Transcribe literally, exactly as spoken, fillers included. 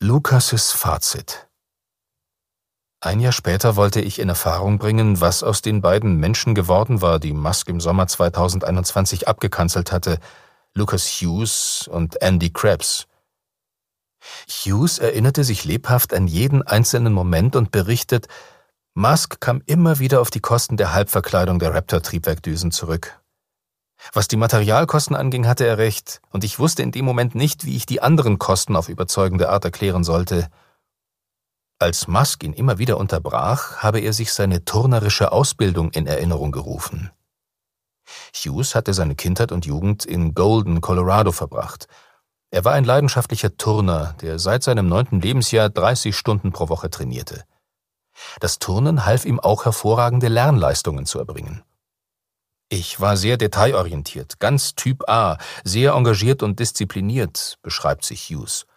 Lucas' Fazit. Ein Jahr später wollte ich in Erfahrung bringen, was aus den beiden Menschen geworden war, die Musk im Sommer zweitausendeinundzwanzig abgekanzelt hatte, Lucas Hughes und Andy Krebs. Hughes erinnerte sich lebhaft an jeden einzelnen Moment und berichtet, Musk kam immer wieder auf die Kosten der Halbverkleidung der Raptor-Triebwerkdüsen zurück. Was die Materialkosten anging, hatte er recht, und ich wusste in dem Moment nicht, wie ich die anderen Kosten auf überzeugende Art erklären sollte. Als Musk ihn immer wieder unterbrach, habe er sich seine turnerische Ausbildung in Erinnerung gerufen. Hughes hatte seine Kindheit und Jugend in Golden, Colorado verbracht. Er war ein leidenschaftlicher Turner, der seit seinem neunten Lebensjahr dreißig Stunden pro Woche trainierte. Das Turnen half ihm auch, hervorragende Lernleistungen zu erbringen. Ich war sehr detailorientiert, ganz Typ A, sehr engagiert und diszipliniert, beschreibt sich Hughes.